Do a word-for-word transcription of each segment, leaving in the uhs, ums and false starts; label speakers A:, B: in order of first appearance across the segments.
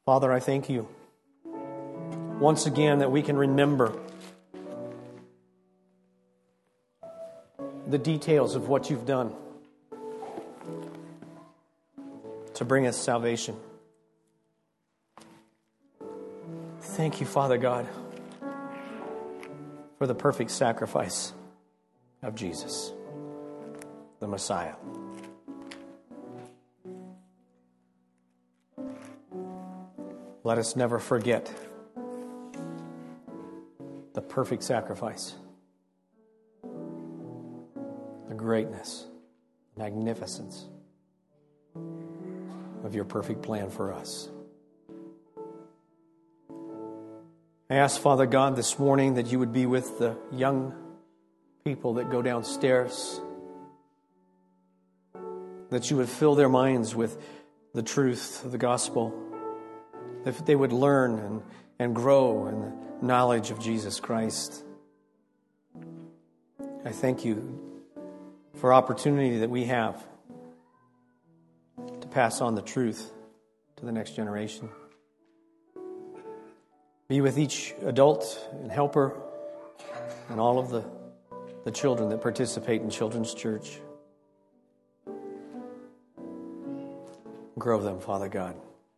A: Father, I thank you once again that we can remember the details of what you've done to bring us salvation. Thank you, Father God, for the perfect sacrifice of Jesus, the Messiah. Let us never forget the perfect sacrifice, the greatness, magnificence of your perfect plan for us. I ask, Father God, this morning that you would be with the young people that go downstairs, that you would fill their minds with the truth of the gospel, that they would learn and, and grow in the knowledge of Jesus Christ. I thank you for opportunity that we have to pass on the truth to the next generation. Be with each adult and helper and all of the, the children that participate in Children's Church. Grow them, Father God.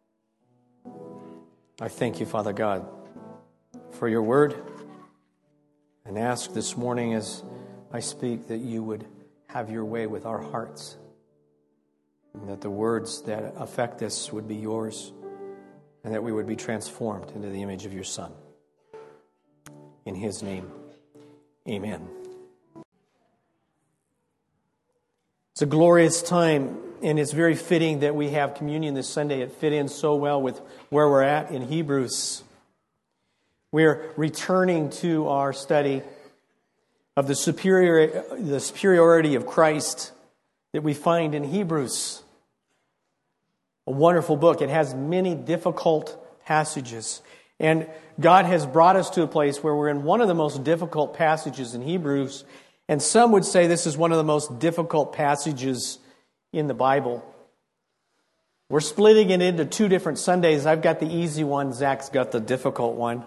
A: I thank you, Father God, for your word, and ask this morning as I speak that you would have your way with our hearts, and that the words that affect us would be yours, and that we would be transformed into the image of your Son. In his name, amen. It's a glorious time, and it's very fitting that we have communion this Sunday. It fit in so well with where we're at in Hebrews. We're returning to our study of the superior, the superiority of Christ that we find in Hebrews. A wonderful book. It has many difficult passages. And God has brought us to a place where we're in one of the most difficult passages in Hebrews. And some would say this is one of the most difficult passages in the Bible. We're splitting it into two different Sundays. I've got the easy one. Zach's got the difficult one.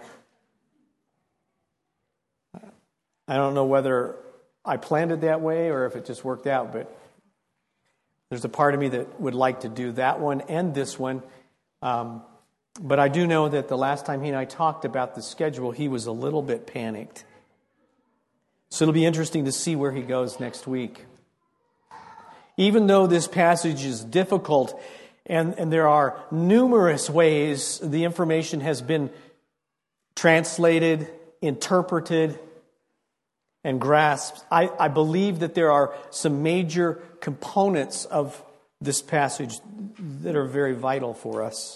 A: I don't know whether I planned it that way or if it just worked out, but there's a part of me that would like to do that one and this one. Um, but I do know that the last time he and I talked about the schedule, he was a little bit panicked. So it'll be interesting to see where he goes next week. Even though this passage is difficult and, and there are numerous ways the information has been translated, interpreted, and grasped, I, I believe that there are some major components of this passage that are very vital for us.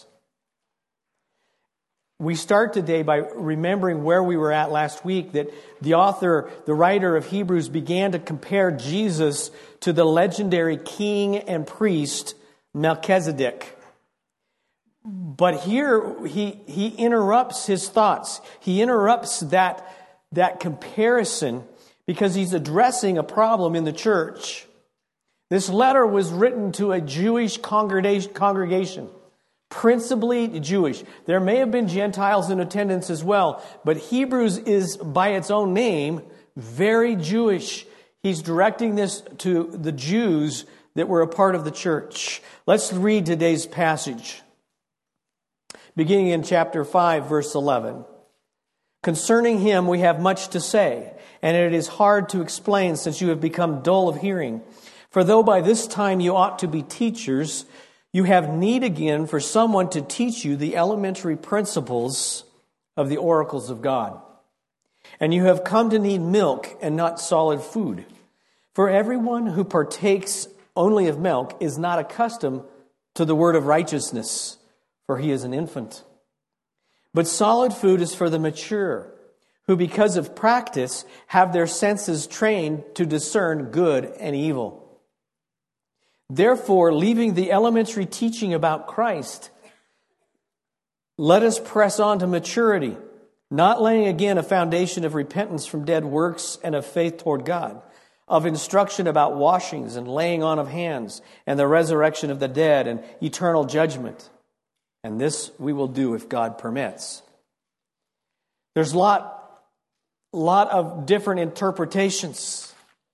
A: We start today by remembering where we were at last week, that the author, the writer of Hebrews, began to compare Jesus to the legendary king and priest Melchizedek. But here he, he interrupts his thoughts. He interrupts that, that comparison because he's addressing a problem in the church. This letter was written to a Jewish congregation, principally Jewish. There may have been Gentiles in attendance as well, but Hebrews is, by its own name, very Jewish. He's directing this to the Jews that were a part of the church. Let's read today's passage, beginning in chapter five, verse eleven. Concerning him we have much to say, and it is hard to explain since you have become dull of hearing. For though by this time you ought to be teachers, you have need again for someone to teach you the elementary principles of the oracles of God. And you have come to need milk and not solid food. For everyone who partakes only of milk is not accustomed to the word of righteousness, for he is an infant. But solid food is for the mature, who because of practice have their senses trained to discern good and evil. Therefore, leaving the elementary teaching about Christ, let us press on to maturity, not laying again a foundation of repentance from dead works and of faith toward God, of instruction about washings and laying on of hands and the resurrection of the dead and eternal judgment. And this we will do if God permits. There's a lot, lot of different interpretations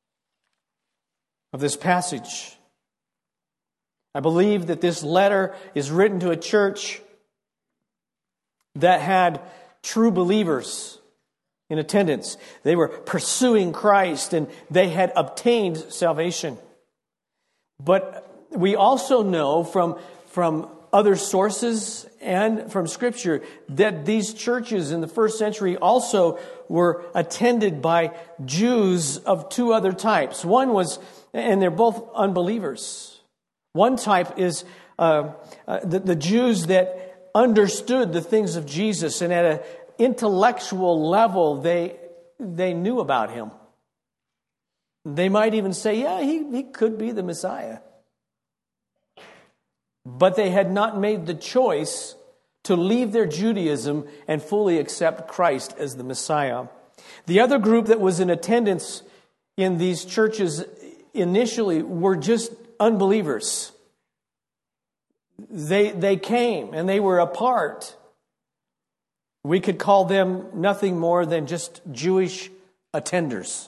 A: of this passage. I believe that this letter is written to a church that had true believers in attendance. They were pursuing Christ and they had obtained salvation. But we also know from, from other sources and from Scripture that these churches in the first century also were attended by Jews of two other types. One was, and they're both unbelievers. One type is uh, uh, the, the Jews that understood the things of Jesus, and at an intellectual level they they knew about him. They might even say, yeah, he, he could be the Messiah. But they had not made the choice to leave their Judaism and fully accept Christ as the Messiah. The other group that was in attendance in these churches initially were just unbelievers. They, they came and they were a part. We could call them nothing more than just Jewish attenders.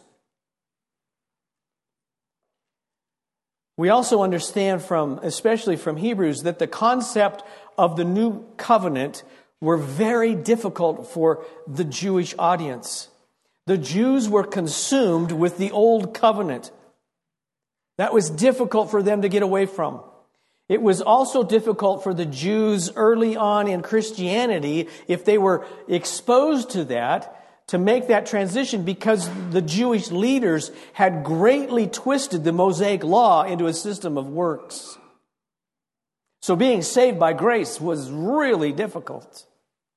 A: We also understand from, especially from Hebrews, that the concept of the new covenant were very difficult for the Jewish audience. The Jews were consumed with the old covenant. That was difficult for them to get away from. It was also difficult for the Jews early on in Christianity, if they were exposed to that, to make that transition, because the Jewish leaders had greatly twisted the Mosaic law into a system of works. So being saved by grace was really difficult.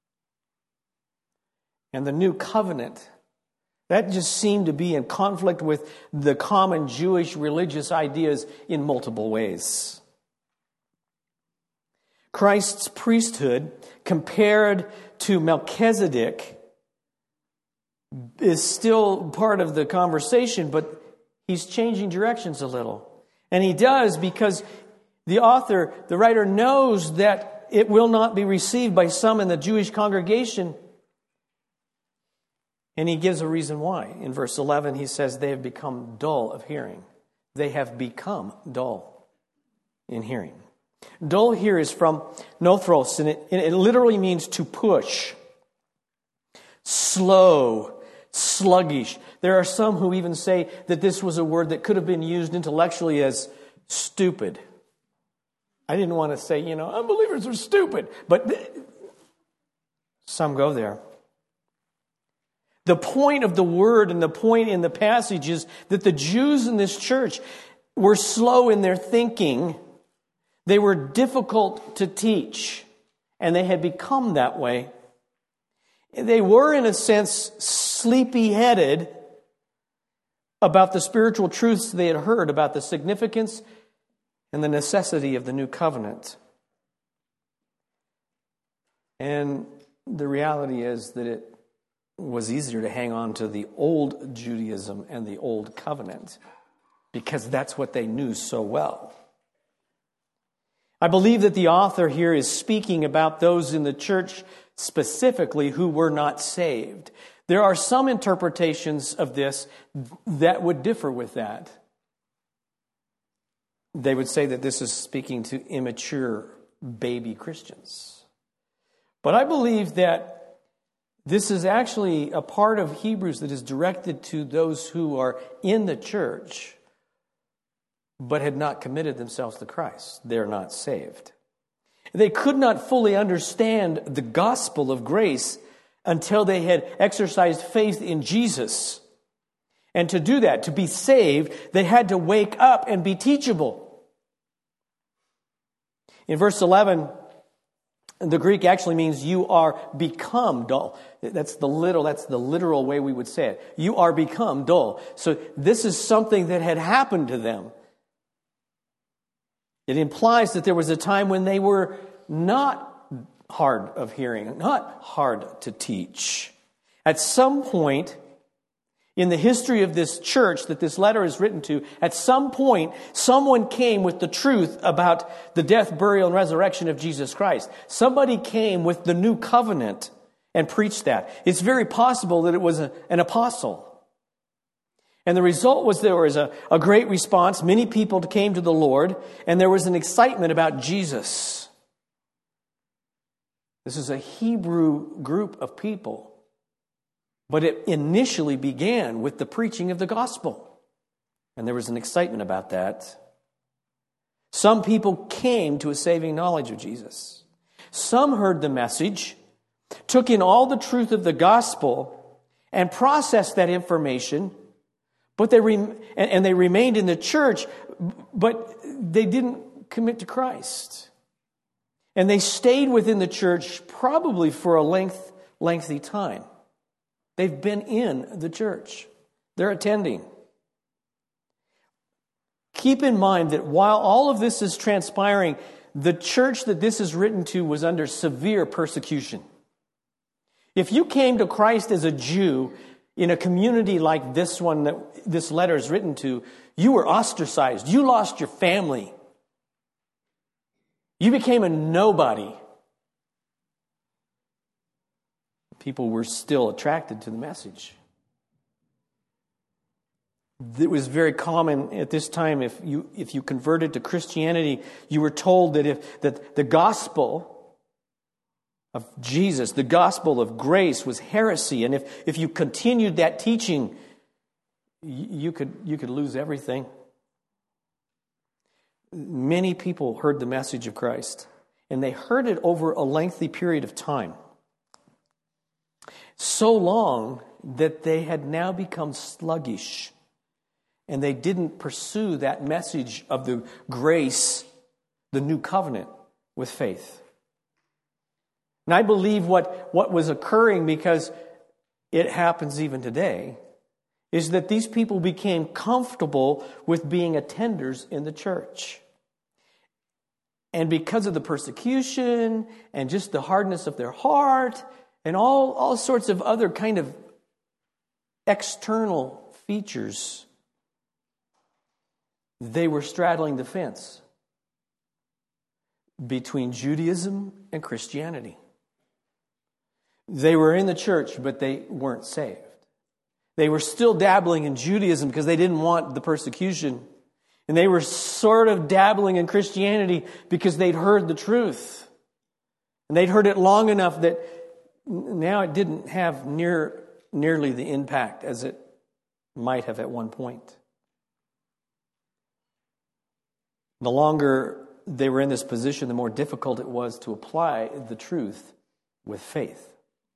A: And the new covenant, that just seemed to be in conflict with the common Jewish religious ideas in multiple ways. Christ's priesthood, compared to Melchizedek, is still part of the conversation, but he's changing directions a little. And he does because the author, the writer, knows that it will not be received by some in the Jewish congregation. And he gives a reason why. In verse eleven, he says, they have become dull of hearing. They have become dull in hearing. Dull here is from nothros, and it, it literally means to push. Slow, sluggish. There are some who even say that this was a word that could have been used intellectually as stupid. I didn't want to say, you know, unbelievers are stupid, but th- some go there. The point of the word and the point in the passage is that the Jews in this church were slow in their thinking. They were difficult to teach, and they had become that way. They were, in a sense, sleepy-headed about the spiritual truths they had heard about the significance and the necessity of the new covenant. And the reality is that it was easier to hang on to the old Judaism and the old covenant because that's what they knew so well. I believe that the author here is speaking about those in the church specifically who were not saved. There are some interpretations of this that would differ with that. They would say that this is speaking to immature baby Christians. But I believe that this is actually a part of Hebrews that is directed to those who are in the church but had not committed themselves to Christ. They're not saved. They could not fully understand the gospel of grace until they had exercised faith in Jesus. And to do that, to be saved, they had to wake up and be teachable. In verse eleven, the Greek actually means you are become dull. That's the literal, that's the literal way we would say it. You are become dull. So this is something that had happened to them. It implies that there was a time when they were not hard of hearing, not hard to teach. At some point In the history of this church that this letter is written to, at some point, someone came with the truth about the death, burial, and resurrection of Jesus Christ. Somebody came with the new covenant and preached that. It's very possible that it was a, an apostle. And the result was there was a, a great response. Many people came to the Lord, and there was an excitement about Jesus. This is a Hebrew group of people. But it initially began with the preaching of the gospel. And there was an excitement about that. Some people came to a saving knowledge of Jesus. Some heard the message, took in all the truth of the gospel, and processed that information, but they rem- and they remained in the church, but they didn't commit to Christ. And they stayed within the church probably for a length, lengthy time. They've been in the church. They're attending. Keep in mind that while all of this is transpiring, the church that this is written to was under severe persecution. If you came to Christ as a Jew in a community like this one that this letter is written to, you were ostracized. You lost your family. You became a nobody. People were still attracted to the message. It was very common at this time, if you if you converted to Christianity, you were told that if that the gospel of Jesus, the gospel of grace, was heresy, and if, if you continued that teaching, you could you could lose everything. Many people heard the message of Christ, and they heard it over a lengthy period of time. So long that they had now become sluggish, and they didn't pursue that message of the grace, the new covenant, with faith. And I believe what, what was occurring, because it happens even today, is that these people became comfortable with being attenders in the church. And because of the persecution and just the hardness of their heart and all, all sorts of other kind of external features, they were straddling the fence between Judaism and Christianity. They were in the church, but they weren't saved. They were still dabbling in Judaism because they didn't want the persecution. And they were sort of dabbling in Christianity because they'd heard the truth. And they'd heard it long enough that now it didn't have near nearly the impact as it might have at one point. The longer they were in this position, the more difficult it was to apply the truth with faith.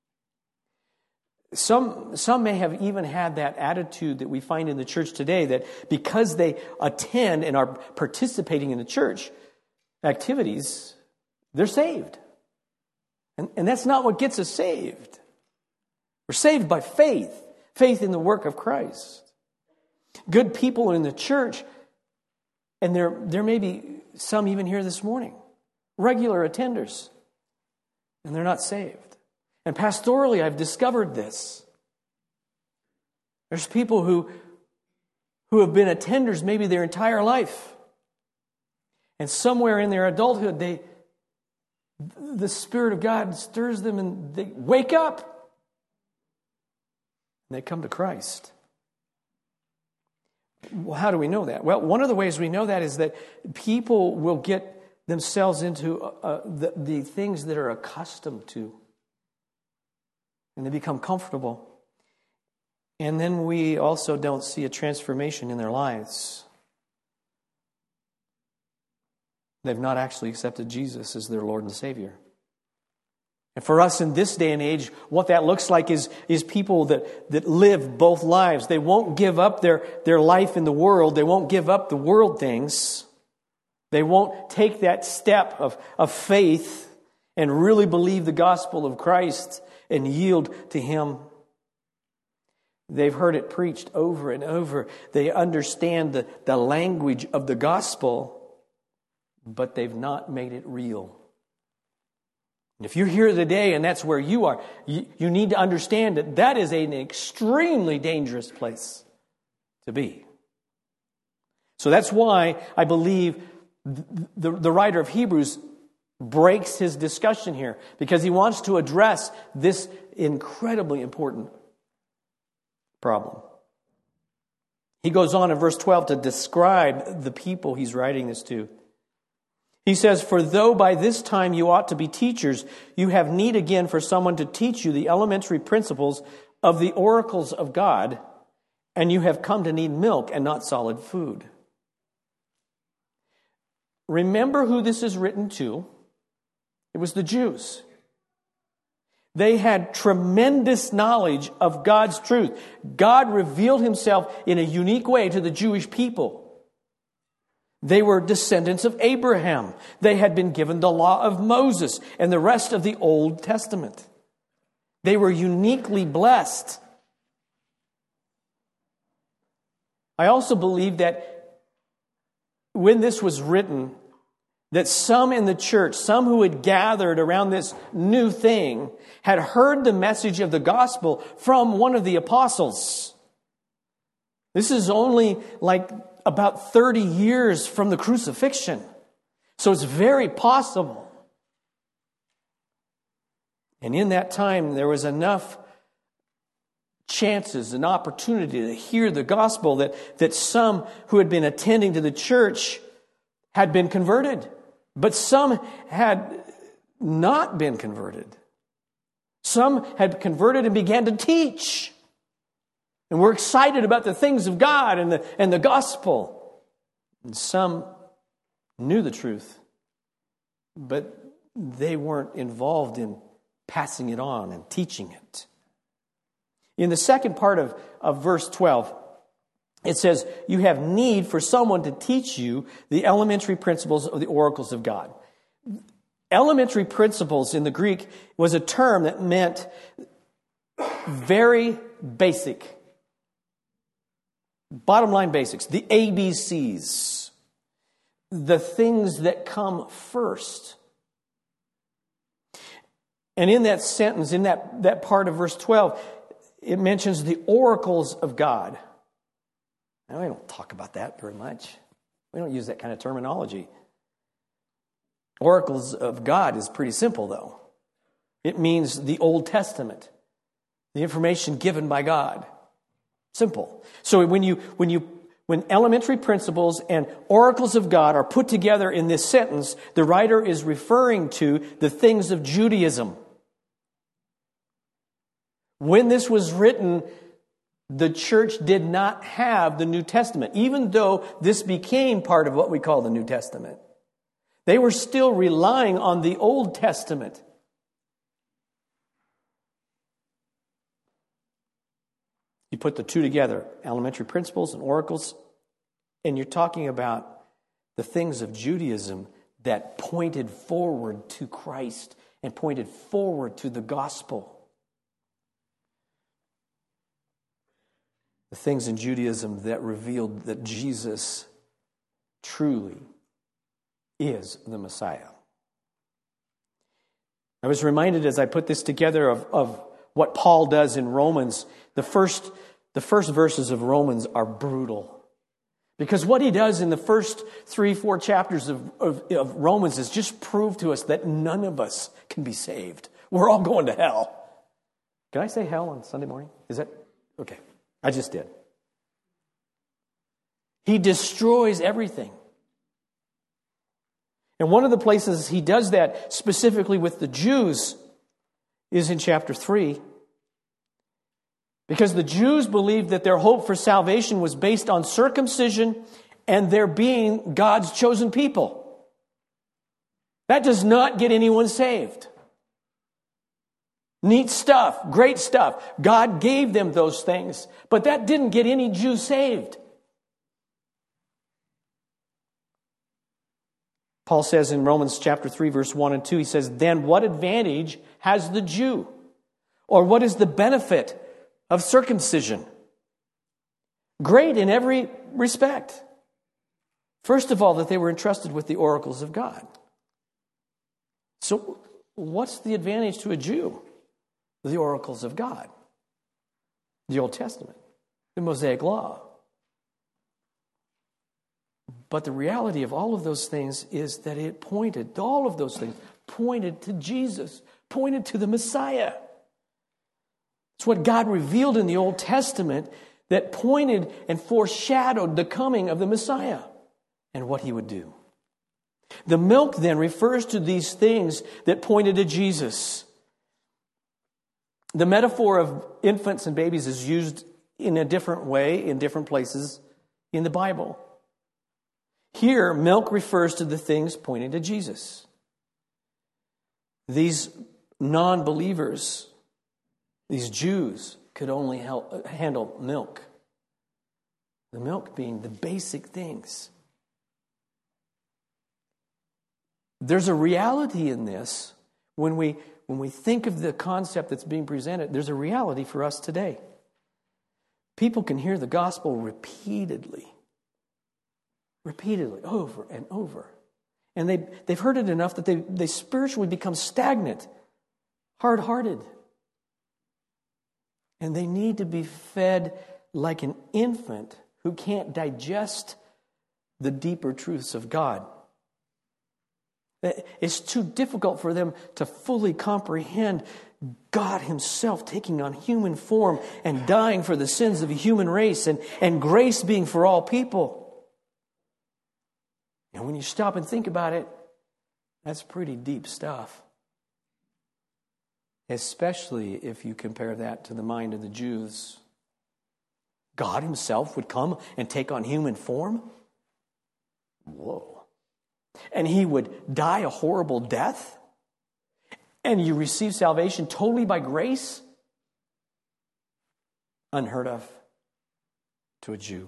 A: Some, some may have even had that attitude that we find in the church today, that because they attend and are participating in the church activities, they're saved. And, and that's not what gets us saved. We're saved by faith, faith in the work of Christ. Good people in the church, and there, there may be some even here this morning, regular attenders, and they're not saved. And pastorally, I've discovered this. There's people who, who have been attenders maybe their entire life. And somewhere in their adulthood, they the Spirit of God stirs them and they wake up. And they come to Christ. Well, how do we know that? Well, one of the ways we know that is that people will get themselves into uh, the, the things that are accustomed to. And they become comfortable. And then we also don't see a transformation in their lives. They've not actually accepted Jesus as their Lord and Savior. And for us in this day and age, what that looks like is, is people that, that live both lives. They won't give up their, their life in the world. They won't give up the world things. They won't take that step of, of faith and really believe the gospel of Christ and yield to Him. They've heard it preached over and over. They understand the, the language of the gospel, but they've not made it real. If you're here today and that's where you are, you, you need to understand that that is an extremely dangerous place to be. So that's why I believe the, the, the writer of Hebrews breaks his discussion here, because he wants to address this incredibly important problem. He goes on in verse twelve to describe the people he's writing this to. He says, "For though by this time you ought to be teachers, you have need again for someone to teach you the elementary principles of the oracles of God, and you have come to need milk and not solid food." Remember who this is written to. It was the Jews. They had tremendous knowledge of God's truth. God revealed himself in a unique way to the Jewish people. They were descendants of Abraham. They had been given the law of Moses and the rest of the Old Testament. They were uniquely blessed. I also believe that when this was written, that some in the church, some who had gathered around this new thing, had heard the message of the gospel from one of the apostles. This is only like about thirty years from the crucifixion. So it's very possible. And in that time, there was enough chances and opportunity to hear the gospel that, that some who had been attending to the church had been converted. But some had not been converted. Some had converted and began to teach. And were excited about the things of God and the, and the gospel. And some knew the truth, but they weren't involved in passing it on and teaching it. In the second part of, of verse twelve, it says, "You have need for someone to teach you the elementary principles of the oracles of God." Elementary principles in the Greek was a term that meant very basic. Bottom line basics, the A B Cs, the things that come first. And in that sentence, in that, that part of verse twelve, it mentions the oracles of God. Now, we don't talk about that very much. We don't use that kind of terminology. Oracles of God is pretty simple, though. It means the Old Testament, the information given by God. Simple. So when you when you when elementary principles and oracles of God are put together in this sentence, the writer is referring to the things of Judaism. When this was written, the church did not have the New Testament, even though this became part of what we call the New Testament. They were still relying on the Old Testament. You put the two together, elementary principles and oracles, and you're talking about the things of Judaism that pointed forward to Christ and pointed forward to the gospel. The things in Judaism that revealed that Jesus truly is the Messiah. I was reminded as I put this together of, of what Paul does in Romans. The first, the first verses of Romans are brutal. Because what he does in the first three, four chapters of, of, of Romans is just prove to us that none of us can be saved. We're all going to hell. Can I say hell on Sunday morning? Is that? Okay. I just did. He destroys everything. And one of the places he does that specifically with the Jews is in chapter three. Because the Jews believed that their hope for salvation was based on circumcision and their being God's chosen people. That does not get anyone saved. Neat stuff, great stuff. God gave them those things, but that didn't get any Jew saved. Paul says in Romans chapter three, verse one and two, he says, "Then what advantage has the Jew? Or what is the benefit of circumcision? Great in every respect. First of all, that they were entrusted with the oracles of God." So what's the advantage to a Jew? The oracles of God, the Old Testament, the Mosaic Law. But the reality of all of those things is that it pointed, all of those things pointed to Jesus, pointed to the Messiah. It's what God revealed in the Old Testament that pointed and foreshadowed the coming of the Messiah and what he would do. The milk then refers to these things that pointed to Jesus. The metaphor of infants and babies is used in a different way in different places in the Bible. Here, milk refers to the things pointing to Jesus. These non-believers, these Jews, could only help, handle milk. The milk being the basic things. There's a reality in this when we when we think of the concept that's being presented. There's a reality for us today. People can hear the gospel repeatedly. Repeatedly, over and over. And they, they've heard it enough that they, they spiritually become stagnant, hard-hearted. And they need to be fed like an infant who can't digest the deeper truths of God. It's too difficult for them to fully comprehend God himself taking on human form and dying for the sins of the human race, and, and grace being for all people. And when you stop and think about it, that's pretty deep stuff. Especially if you compare that to the mind of the Jews. God himself would come and take on human form? Whoa. And he would die a horrible death? And you receive salvation totally by grace? Unheard of to a Jew.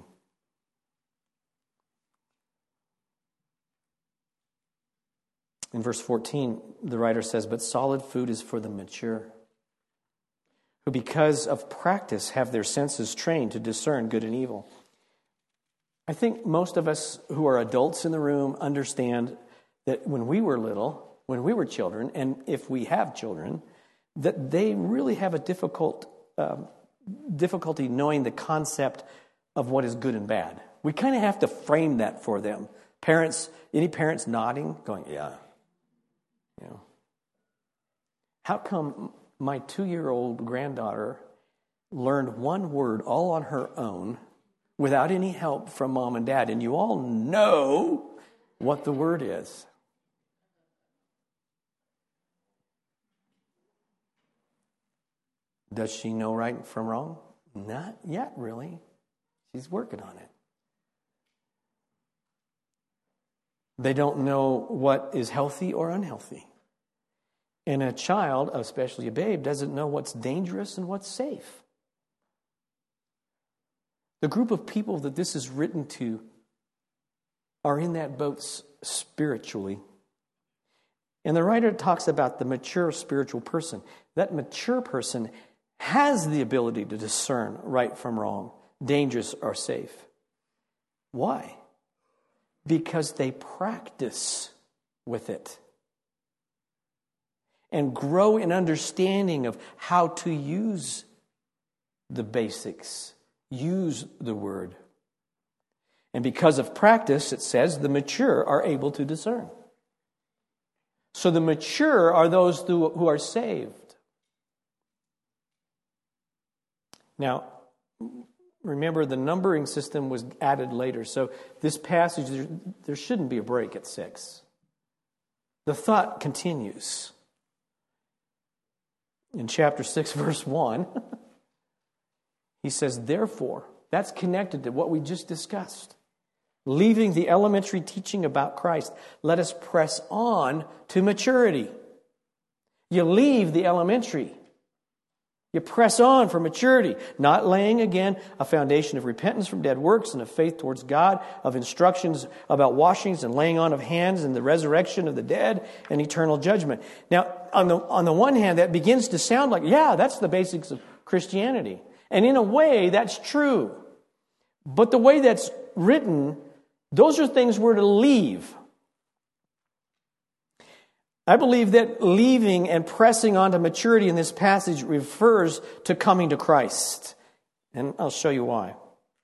A: In verse fourteen, the writer says, "But solid food is for the mature, who because of practice have their senses trained to discern good and evil." I think most of us who are adults in the room understand that when we were little, when we were children, and if we have children, that they really have a difficult um, difficulty knowing the concept of what is good and bad. We kind of have to frame that for them. Parents, any parents nodding, going, yeah. You know, how come my two-year-old granddaughter learned one word all on her own without any help from mom and dad? And you all know what the word is. Does she know right from wrong? Not yet, really. She's working on it. They don't know what is healthy or unhealthy. And a child, especially a babe, doesn't know what's dangerous and what's safe. The group of people that this is written to are in that boat spiritually. And the writer talks about the mature spiritual person. That mature person has the ability to discern right from wrong, dangerous or safe. Why? Because they practice with it and grow in understanding of how to use the basics, use the word. And because of practice, it says, the mature are able to discern. So the mature are those who are saved. Now, remember, the numbering system was added later. So this passage, there, there shouldn't be a break at six. The thought continues. In chapter six, verse one, he says, therefore, that's connected to what we just discussed. Leaving the elementary teaching about Christ, let us press on to maturity. You leave the elementary. You press on for maturity, not laying again a foundation of repentance from dead works and of faith towards God, of instructions about washings and laying on of hands and the resurrection of the dead and eternal judgment. Now, on the on the one hand, that begins to sound like, yeah, that's the basics of Christianity. And in a way, that's true. But the way that's written, those are things we're to leave. I believe that leaving and pressing on to maturity in this passage refers to coming to Christ. And I'll show you why.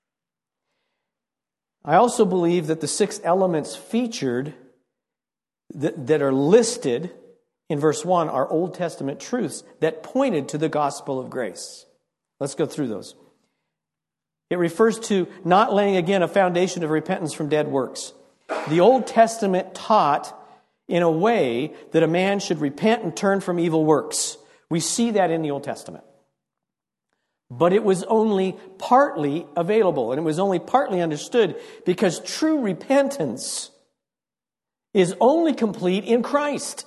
A: I also believe that the six elements featured that, that are listed in verse one are Old Testament truths that pointed to the gospel of grace. Let's go through those. It refers to not laying again a foundation of repentance from dead works. The Old Testament taught in a way that a man should repent and turn from evil works. We see that in the Old Testament. But it was only partly available, and it was only partly understood because true repentance is only complete in Christ.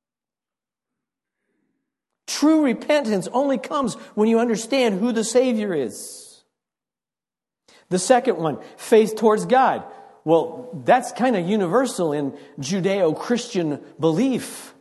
A: True repentance only comes when you understand who the Savior is. The second one, faith towards God. Well, that's kind of universal in Judeo-Christian belief.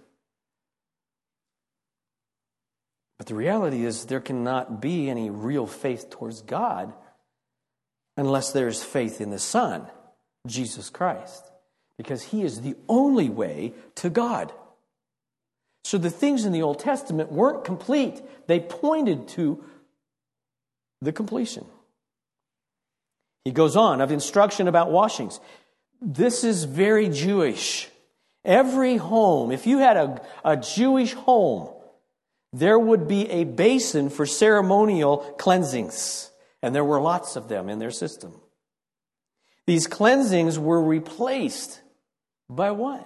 A: But the reality is there cannot be any real faith towards God unless there is faith in the Son, Jesus Christ, because He is the only way to God. So the things in the Old Testament weren't complete. They pointed to the completion. He goes on, of instruction about washings. This is very Jewish. Every home, if you had a, a Jewish home, there would be a basin for ceremonial cleansings. And there were lots of them in their system. These cleansings were replaced by what?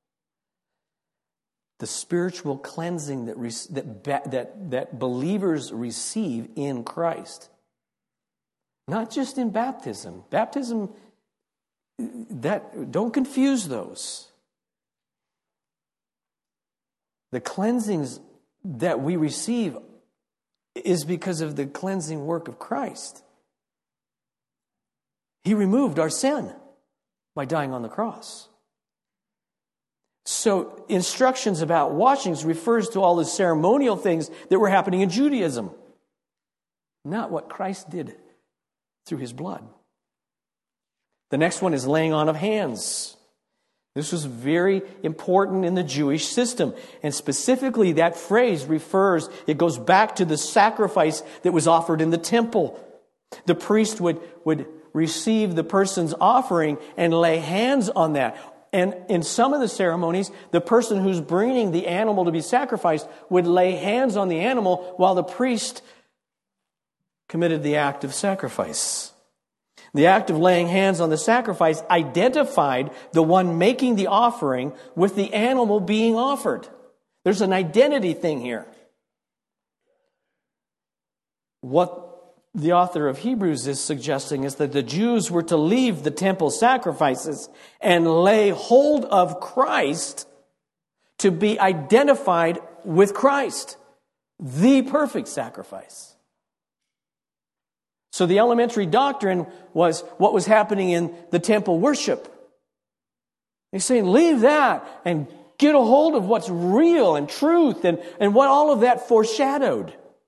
A: The spiritual cleansing that, that, that, that believers receive in Christ. Not just in baptism. Baptism, that don't confuse those. The cleansings that we receive is because of the cleansing work of Christ. He removed our sin by dying on the cross. So instructions about washings refers to all the ceremonial things that were happening in Judaism, not what Christ did through His blood. The next one is laying on of hands. This was very important in the Jewish system. And specifically, that phrase refers, it goes back to the sacrifice that was offered in the temple. The priest would, would receive the person's offering and lay hands on that. And in some of the ceremonies, the person who's bringing the animal to be sacrificed would lay hands on the animal while the priest committed the act of sacrifice. The act of laying hands on the sacrifice identified the one making the offering with the animal being offered. There's an identity thing here. What the author of Hebrews is suggesting is that the Jews were to leave the temple sacrifices and lay hold of Christ to be identified with Christ, the perfect sacrifice. So the elementary doctrine was what was happening in the temple worship. He's saying, leave that and get a hold of what's real and truth and, and what all of that foreshadowed.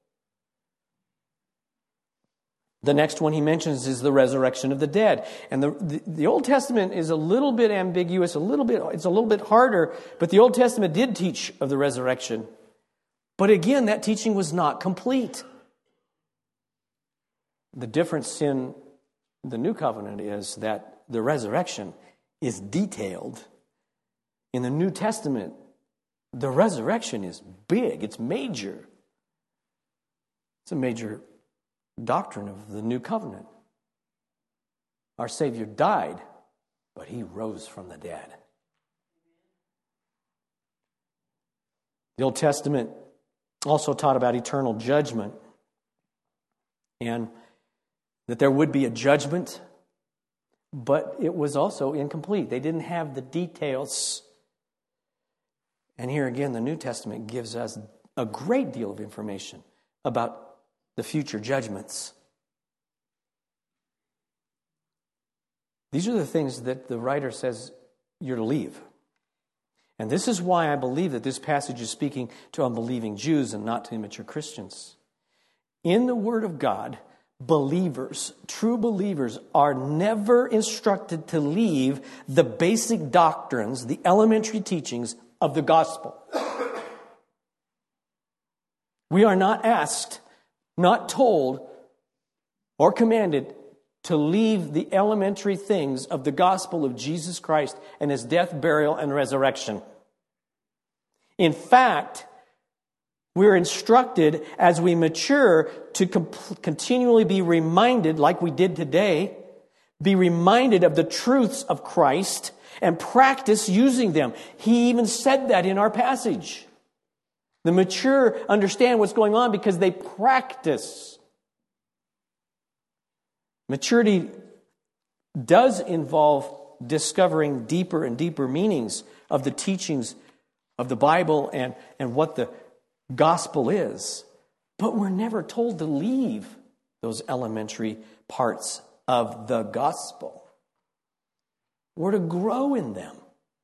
A: The next one he mentions is the resurrection of the dead. And the, the, the Old Testament is a little bit ambiguous, a little bit, it's a little bit harder, but the Old Testament did teach of the resurrection. But again, that teaching was not complete. The difference in the New Covenant is that the resurrection is detailed. In the New Testament, the resurrection is big, it's major. It's a major doctrine of the New Covenant. Our Savior died, but He rose from the dead. The Old Testament also taught about eternal judgment and that there would be a judgment, but it was also incomplete. They didn't have the details. And here again, the New Testament gives us a great deal of information about the future judgments. These are the things that the writer says you're to leave. And this is why I believe that this passage is speaking to unbelieving Jews and not to immature Christians. In the Word of God, believers, true believers, are never instructed to leave the basic doctrines, the elementary teachings of the gospel. We are not asked, not told, or commanded to leave the elementary things of the gospel of Jesus Christ and his death, burial, and resurrection. In fact, we're instructed as we mature to comp- continually be reminded, like we did today, be reminded of the truths of Christ and practice using them. He even said that in our passage. The mature understand what's going on because they practice. Maturity does involve discovering deeper and deeper meanings of the teachings of the Bible and, and what the gospel is. But we're never told to leave those elementary parts of the gospel. We're to grow in them.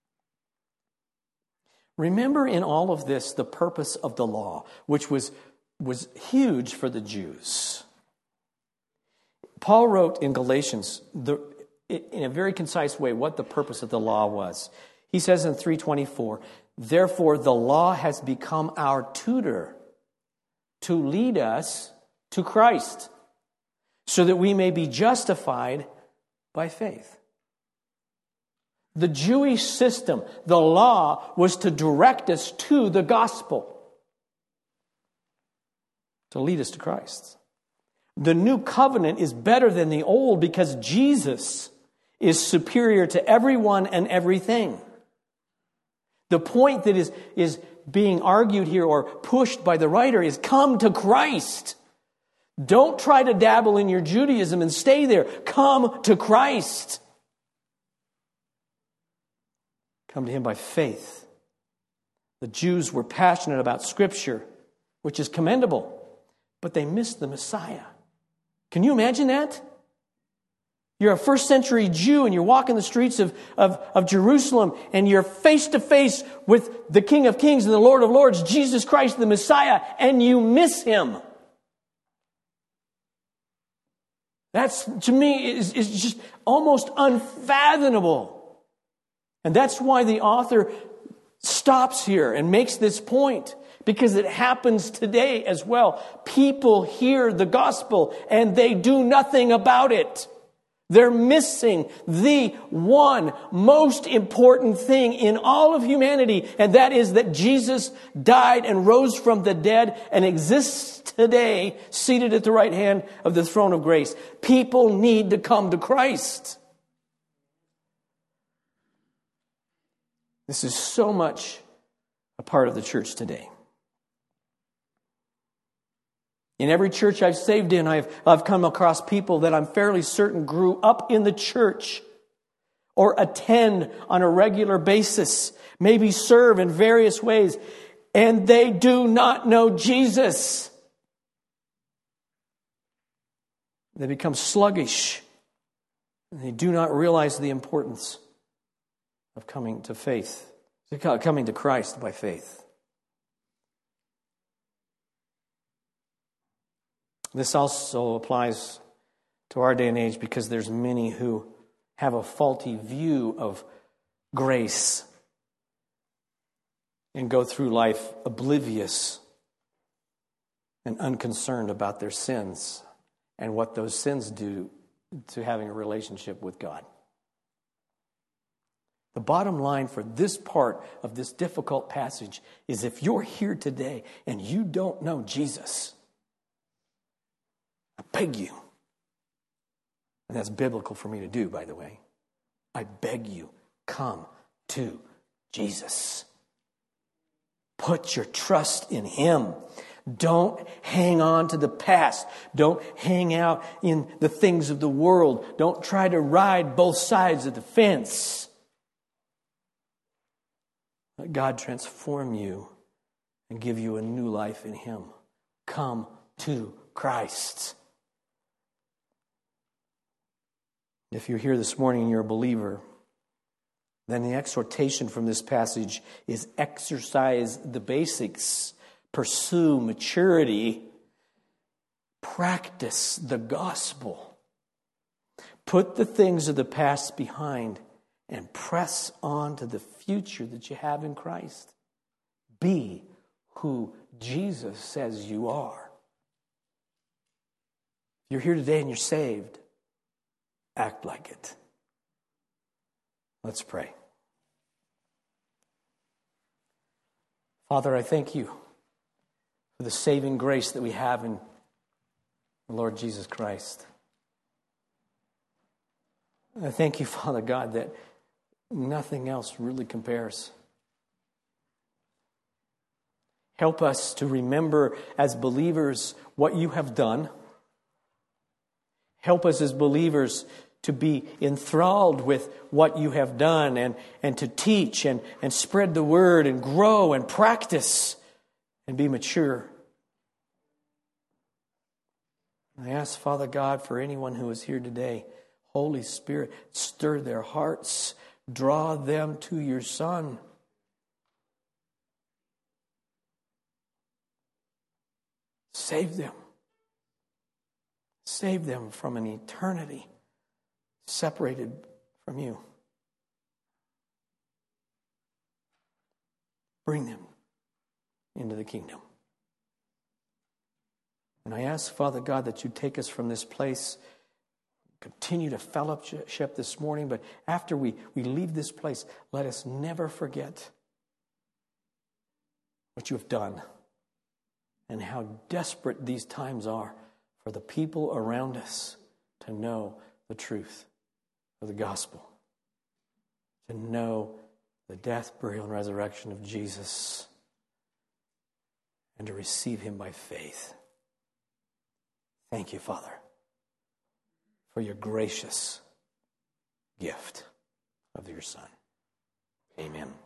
A: Remember in all of this the purpose of the law, which was, was huge for the Jews. Paul wrote in Galatians, the, in a very concise way, what the purpose of the law was. He says in three twenty-four, therefore the law has become our tutor to lead us to Christ, so that we may be justified by faith. The Jewish system, the law, was to direct us to the gospel, to lead us to Christ. The new covenant is better than the old because Jesus is superior to everyone and everything. The point that is, is being argued here or pushed by the writer is come to Christ. Don't try to dabble in your Judaism and stay there. Come to Christ. Come to him by faith. The Jews were passionate about Scripture, which is commendable, but they missed the Messiah. Can you imagine that? You're a first century Jew and you're walking the streets of, of, of Jerusalem and you're face to face with the King of Kings and the Lord of Lords, Jesus Christ, the Messiah, and you miss him. That's, to me, is, is just almost unfathomable. And that's why the author stops here and makes this point, because it happens today as well. People hear the gospel and they do nothing about it. They're missing the one most important thing in all of humanity, and that is that Jesus died and rose from the dead and exists today, seated at the right hand of the throne of grace. People need to come to Christ. This is so much a part of the church today. In every church I've saved in, I've, I've come across people that I'm fairly certain grew up in the church or attend on a regular basis, maybe serve in various ways, and they do not know Jesus. They become sluggish, and they do not realize the importance of coming to faith, coming to Christ by faith. This also applies to our day and age because there's many who have a faulty view of grace and go through life oblivious and unconcerned about their sins and what those sins do to having a relationship with God. The bottom line for this part of this difficult passage is if you're here today and you don't know Jesus, I beg you, and that's biblical for me to do, by the way, I beg you, come to Jesus. Put your trust in him. Don't hang on to the past. Don't hang out in the things of the world. Don't try to ride both sides of the fence. Let God transform you and give you a new life in him. Come to Christ. If you're here this morning and you're a believer, then the exhortation from this passage is exercise the basics, pursue maturity, practice the gospel. Put the things of the past behind and press on to the future that you have in Christ. Be who Jesus says you are. If you're here today and you're saved, act like it. Let's pray. Father, I thank you for the saving grace that we have in the Lord Jesus Christ. I thank you, Father God, that nothing else really compares. Help us to remember as believers what you have done. Help us as believers to be enthralled with what you have done and, and to teach and, and spread the word and grow and practice and be mature. I ask, Father God, for anyone who is here today, Holy Spirit, stir their hearts, draw them to your Son. Save them. Save them from an eternity separated from you. Bring them into the kingdom. And I ask, Father God, that you take us from this place, continue to fellowship this morning, but after we, we leave this place, let us never forget what you have done and how desperate these times are for the people around us to know the truth of the gospel, to know the death, burial, and resurrection of Jesus, and to receive him by faith. Thank you, Father, for your gracious gift of your Son. Amen.